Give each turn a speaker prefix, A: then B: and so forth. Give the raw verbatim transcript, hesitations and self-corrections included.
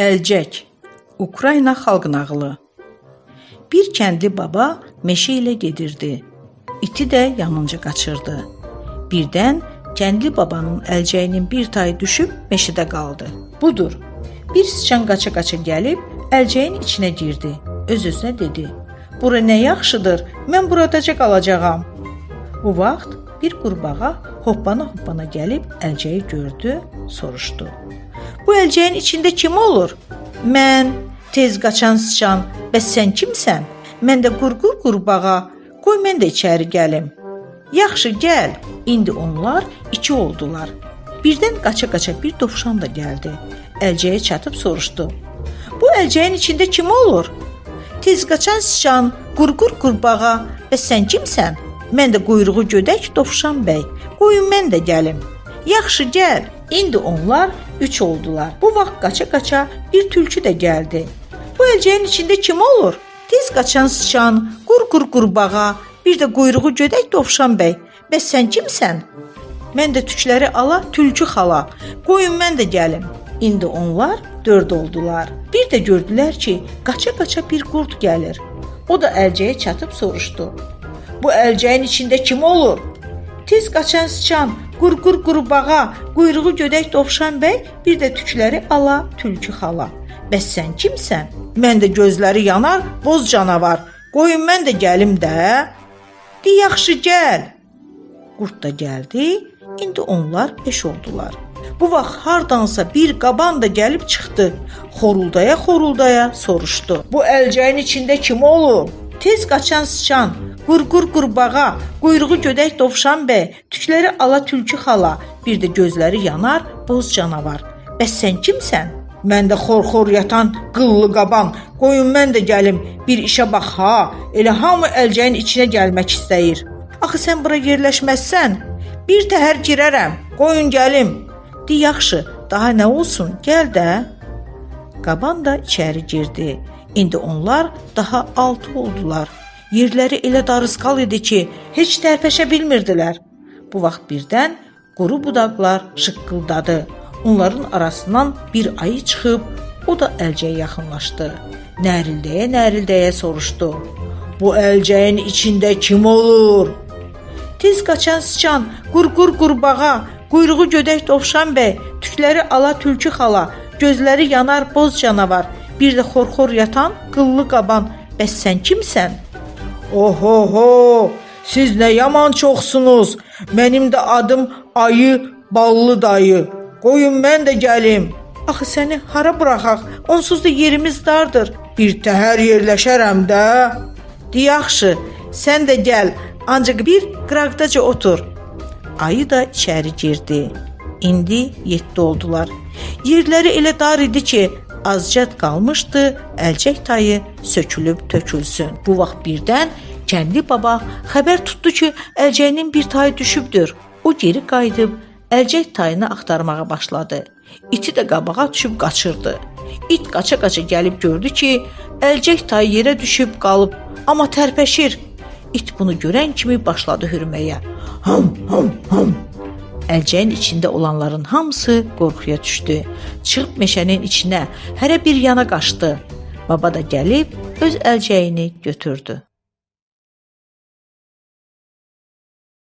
A: Əlcək, Ukrayna xalq nağılı. Bir kəndli baba meşə ilə gedirdi. İti də yanınca qaçırdı. Birdən kəndli babanın əlcəyinin bir tayı düşüb meşədə qaldı. Budur. Bir sıçan qaça-qaça gəlib əlcəyin içinə girdi. Öz-özünə dedi: "Bura nə yaxşıdır, mən buradaca qalacağam." Bu vaxt bir qurbağa hoppana-hoppana gəlib əlcəyi gördü, soruşdu: "Bu əlcəyin içində kim olur?" "Mən, tez qaçan sıçan. Bəs sən kimsən?" "Mən də qurqur qurbağa. Qoy mən də içəri gəlim." "Yaxşı, gəl." İndi onlar iki oldular. Birdən qaça-qaça bir dovşan da gəldi. Əlcəyə çatıb soruşdu: "Bu əlcəyin içində kim olur?" "Tez qaçan sıçan, qurqur qurbağa. Bəs sən kimsən?" "Mən də quyruğu gödək dovşan bəy. Qoyun mən də gəlim." "Yaxşı, gəl." İndi onlar üç oldular. Bu vaxt qaça-qaça bir tülkü də gəldi. "Bu əlcəyin içində kim olur?" "Tez qaçan sıçan, qurqur qurbağa, bir də quyruğu gödək dovşan bəy. Bəs sən kimsən?" "Mən də tükləri ala tülkü xala. Qoyun mən də gəlim." İndi onlar dörd oldular. Bir də gördülər ki, qaça-qaça bir qurd gəlir. O da əlcəyə çatıb soruşdu: "Bu əlcəyin içində kim olur?" "Tez qaçan sıçan, qurqur qurbağa, quyruğu gödək dovşan bəy, bir də tükləri ala tülkü xala. Bəs sən kimsən?" "Mən də gözləri yanar boz canavar. Qoyun mən də gəlim də." "De yaxşı, gəl." Qurd da gəldi. İndi onlar beş oldular. Bu vaxt hardansa bir qaban da gəlib çıxdı. Xoruldaya-xoruldaya soruşdu: "Bu əlcəyin içində kim olur?" "Tez qaçan sıçan, qurqur qurbağa, quyruğu gödək dovşan bəy, tükləri ala tülkü xala, bir də gözləri yanar boz canavar. Bəs sən kimsən?" "Mən də xor-xor yatan qıllı qaban. Qoyun mən də gəlim, bir işə bax ha. Elə hamı əlcəyin içinə gəlmək istəyir." "Axı sən bura yerləşməzsən." "Bir təhər girərəm. Qoyun gəlim." "De yaxşı, daha nə olsun, gəl də." Qaban da içəri girdi. İndi onlar daha altı oldular. Yerləri elə darısqal idi ki, heç tərpəşə bilmirdilər. Bu vaxt birdən quru budaqlar şıqqıldadı. Onların arasından bir ayı çıxıb, o da əlcəyə yaxınlaşdı. Nərildəyə-nərildəyə soruşdu: "Bu əlcəyin içində kim olur?" "Tez qaçan sıçan, qurqur qurbağa, quyruğu gödək dovşan bəy, tükləri ala tülkü xala, gözləri yanar boz canavar, bir də xor-xor yatan qıllı qaban. Bəs sən kimsən?" "Ohoho, siz nə yaman çoxsunuz. Mənim də adım Ayı Ballı dayı. Qoyun mən də gəlim." "Axı səni hara buraxaq? Onsuz da yerimiz dardır." "Bir təhər yerləşərəm də." "De yaxşı, sən də gəl, ancaq bir qıraqdaca otur." Ayı da içəri girdi. İndi yeddi oldular. Yerləri elə dar idi ki, azca qalmışdı əlcək tayı sökülüb tökülsün. Bu vaxt birdən kəndli baba xəbər tutdu ki, əlcəyinin bir tayı düşübdür. O geri qayıdıb əlcək tayını axtarmağa başladı. İti də qabağa düşüb qaçırdı. İt qaça-qaça gəlib gördü ki, əlcək tayı yerə düşüb qalıb, amma tərpəşir. İt bunu görən kimi başladı hürməyə. Ham, ham, ham. Əlcəyin içində olanların hamısı qorxuya düşdü. Çıxıb meşənin içinə, hərə bir yana qaçdı. Baba da gəlib öz əlcəyini götürdü.